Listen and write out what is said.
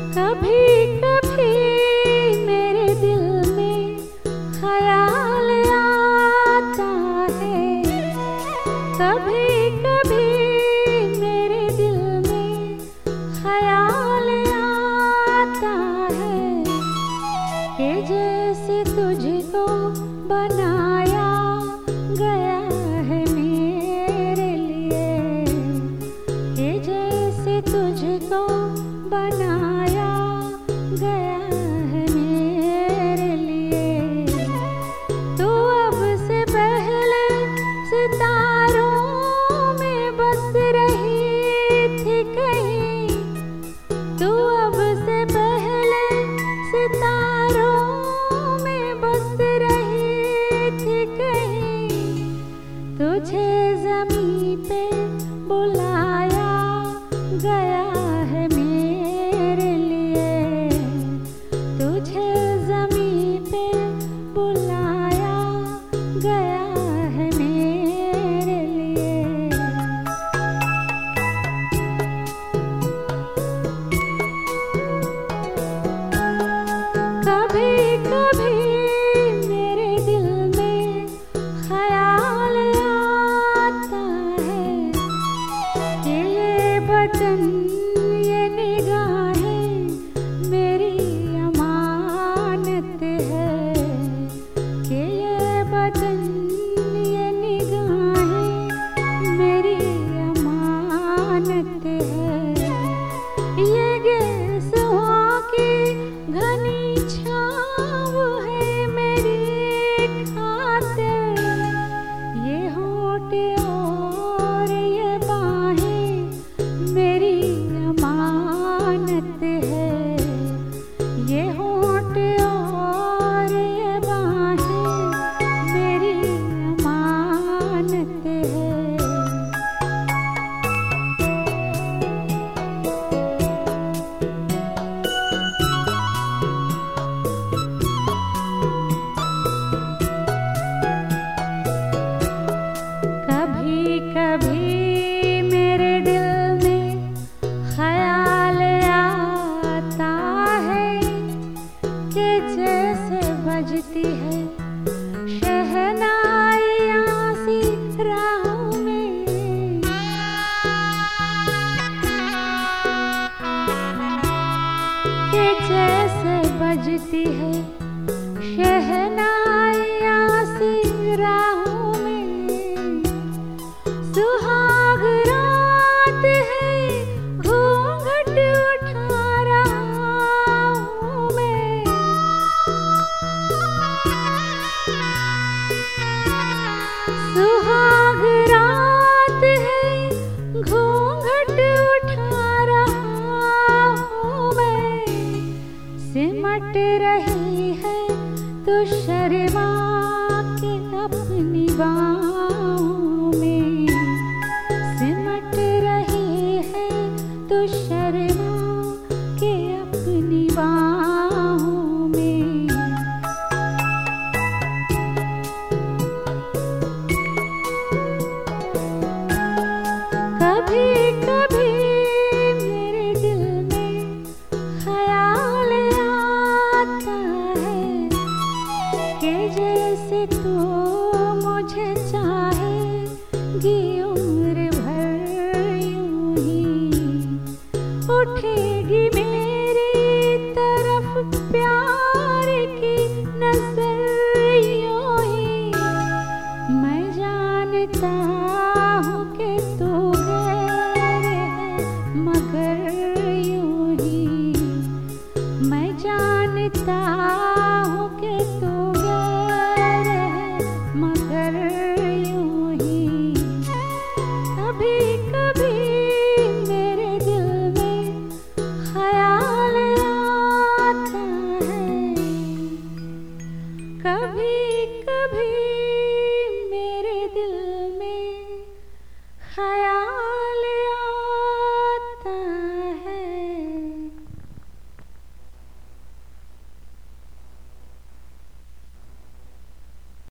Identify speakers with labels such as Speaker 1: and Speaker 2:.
Speaker 1: कभी कभी मेरे दिल में ख्याल आता है, कभी कभी मेरे दिल में ख्याल आता है कि जैसे तुझको बनाया गया है मेरे लिए, कि जैसे तुझको बनाया गया है मेरे लिए। तू अब से पहले सितारों में बस रही थी कहीं, तू अब से पहले सितारों में बस रही थी कहीं। तुझे ज़मीं पे बुलाया गया है मेरे लिए, तुझे ज़मीं पे बुलाया गया है मेरे लिए। कभी कभी मेरे दिल में ख्याल आता है कि ये बदन ये निगाहें मेरी अमानत है, कि ये बदन ये निगाहें मेरी अमानत है। ये गेसुओं की घनी छाँव है मेरी खातिर, ये होंठ और ये बाहें मेरी अमानत है, ये होंठ और ये बाहें मेरी अमानत है। कभी कभी मेरे दिल में ख्याल आता है कि जैसे बजती है शहनाइयाँ सी राहों में, कि जैसे बजती है शहनाइयाँ सी राहों में। सुहाग रात है घूंघट उठा रहा हूँ मैं, सुहाग रात है घूंघट उठा रहा हूँ मैं। सिमट रही है तो शर्मा के अपनी बाहों में, सिमट रही है तो शर्मा के अपनी बाहों में। कभी कभी मेरे दिल में ख्याल आता है कि जैसे तू मुझे चाहेगी उम्र भर यूं ही, उठेगी मेरी तरफ प्यार